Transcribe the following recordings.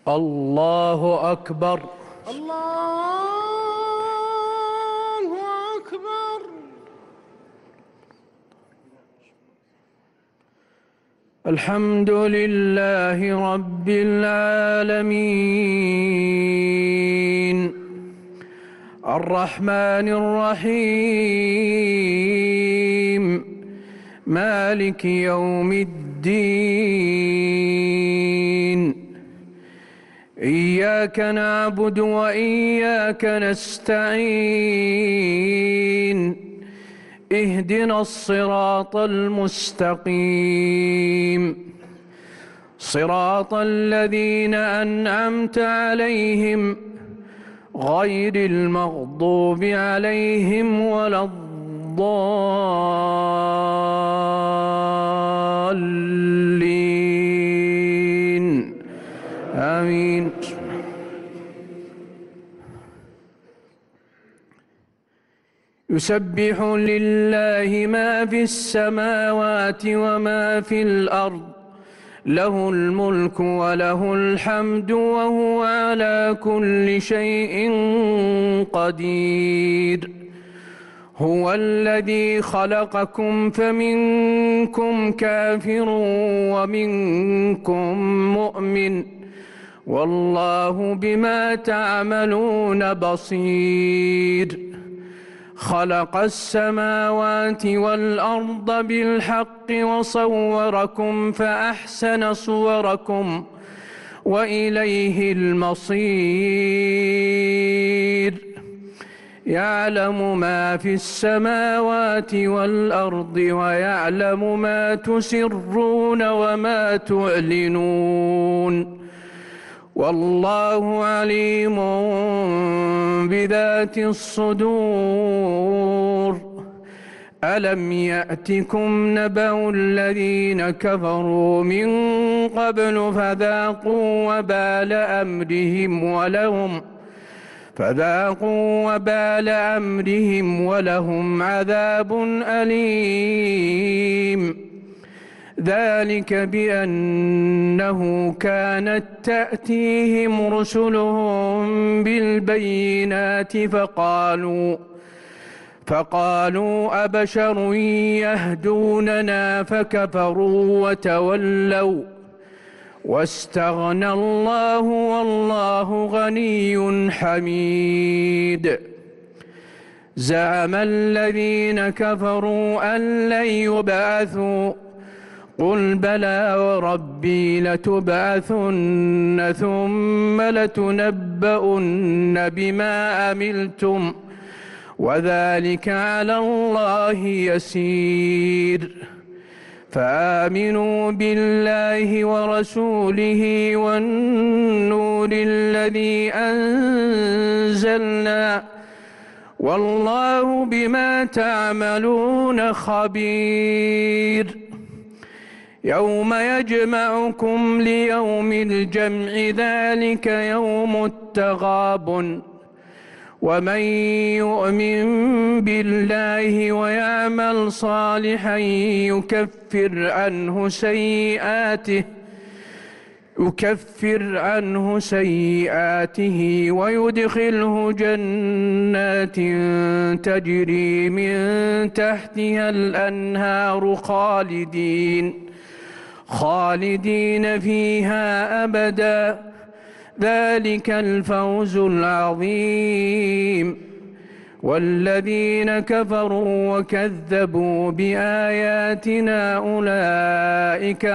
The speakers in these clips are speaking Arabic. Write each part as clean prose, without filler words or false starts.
الله أكبر. الله أكبر. الحمد لله رب العالمين الرحمن الرحيم مالك يوم الدين إياك نعبد وإياك نستعين اهدنا الصراط المستقيم صراط الذين أنعمت عليهم غير المغضوب عليهم ولا الضالين آمين. يسبح لله ما في السماوات وما في الأرض له الملك وله الحمد وهو على كل شيء قدير. هو الذي خلقكم فمنكم كافر ومنكم مؤمن والله بما تعملون بصير. خلق السماوات والأرض بالحق وصوركم فأحسن صوركم وإليه المصير. يعلم ما في السماوات والأرض ويعلم ما تسرون وما تعلنون والله عليم بذات الصدور. ألم يأتكم نبأ الذين كفروا من قبل فذاقوا وبال أمرهم ولهم عذاب أليم. ذلك بأنه كانت تأتيهم رسلهم بالبينات فقالوا أبشر يهدوننا فكفروا وتولوا واستغنى الله والله غني حميد. زعم الذين كفروا أن لن يبعثوا قل بلى وربي لتبعثن ثم لتنبؤن بما عملتم وذلك على الله يسير. فآمنوا بالله ورسوله والنور الذي أنزلنا والله بما تعملون خبير. يوم يجمعكم ليوم الجمع ذلك يوم التغابن ومن يؤمن بالله ويعمل صالحا يكفر عنه سيئاته ويدخله جنات تجري من تحتها الأنهار خالدين فيها أبدا ذلك الفوز العظيم. والذين كفروا وكذبوا بآياتنا أولئك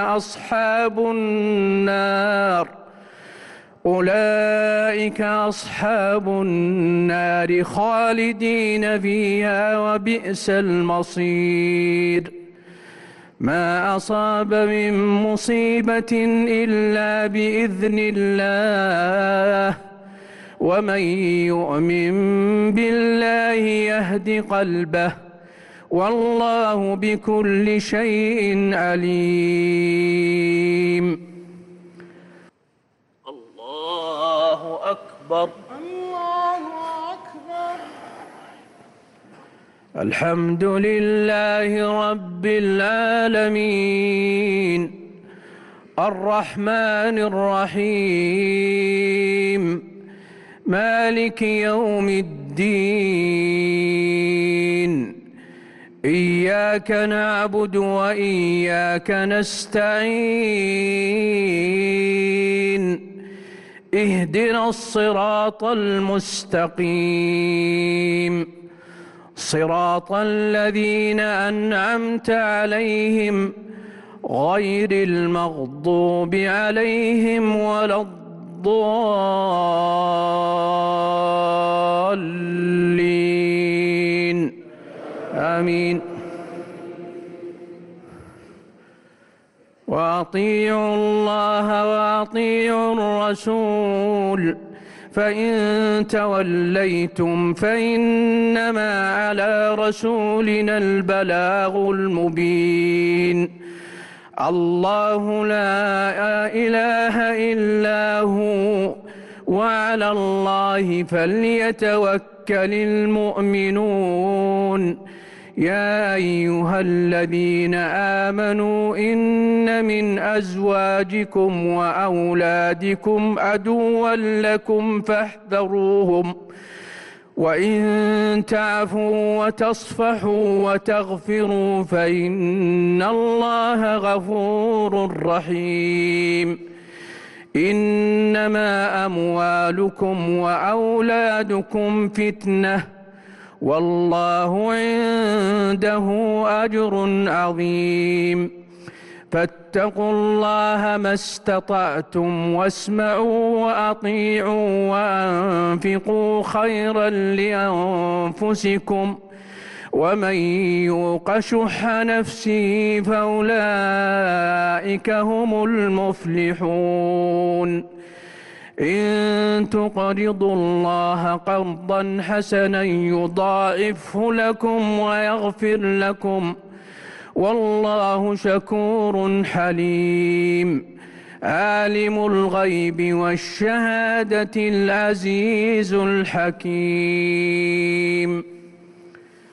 أصحاب النار خالدين فيها وبئس المصير. ما أصاب من مصيبة إلا بإذن الله ومن يؤمن بالله يهد قلبه والله بكل شيء عليم. الله أكبر. الله أكبر. الحمد لله رب العالمين الرحمن الرحيم مالك يوم الدين إياك نعبد وإياك نستعين اهدنا الصراط المستقيم صراط الذين أنعمت عليهم غير المغضوب عليهم ولا الضالين آمين. وأطيعوا الله وأطيعوا الرسول فإن توليتم فإنما على رسولنا البلاغ المبين. الله لا إله إلا هو وعلى الله فليتوكل المؤمنون. يا أيها الذين آمنوا إن من أزواجكم وأولادكم عدوا لكم فاحذروهم وإن تعفوا وتصفحوا وتغفروا فإن الله غفور رحيم. إنما أموالكم وأولادكم فتنة والله عنده أجر عظيم. فاتقوا الله ما استطعتم واسمعوا وأطيعوا وأنفقوا خيرا لأنفسكم ومن يوق شح نفسه فأولئك هم المفلحون. إن تقرضوا الله قرضا حسنا يضاعفه لكم ويغفر لكم والله شكور حليم. عالم الغيب والشهادة العزيز الحكيم.